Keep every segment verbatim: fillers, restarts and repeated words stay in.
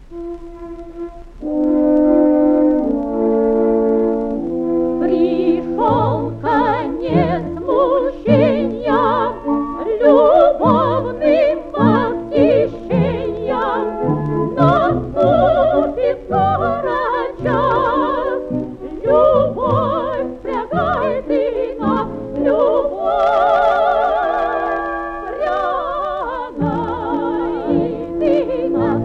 Пришел конец мучениям, любовным восхищениям, наступит скоро час. Любовь впрягает и нас, любовь впрягает и нас,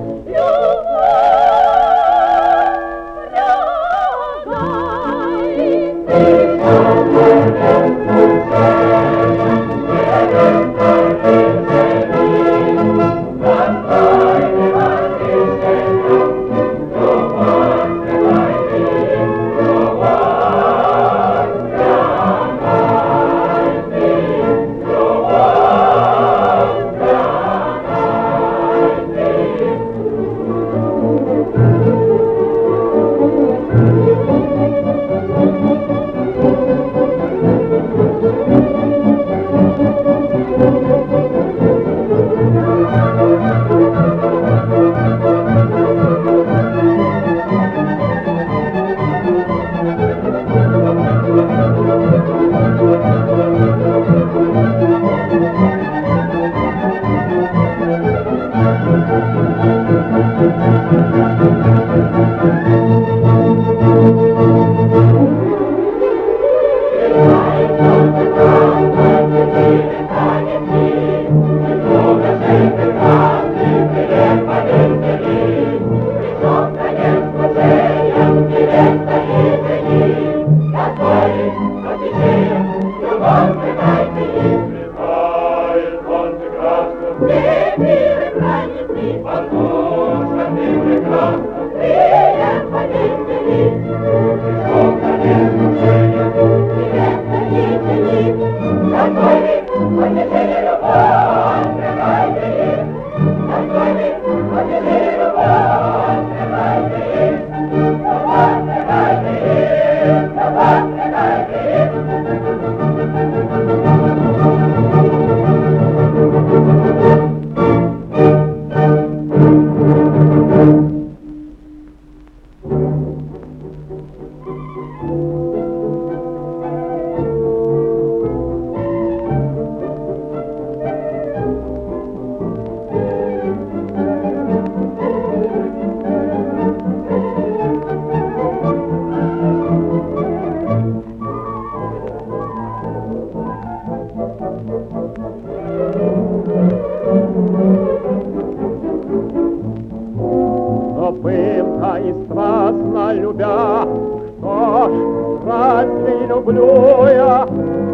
и страстно любя, что ж, разве не люблю я?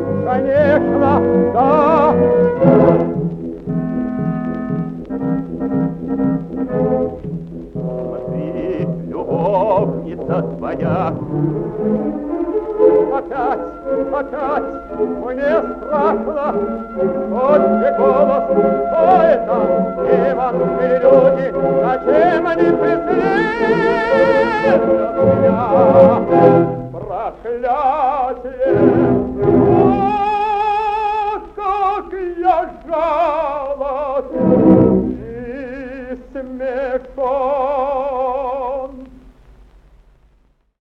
Конечно, да. Смотри, любовница твоя. Опять, опять, мне страшно, тот же голос, кто это? Демонские люди, зачем они преследуют меня? Проклятие! Ах, как я жалок и смешон!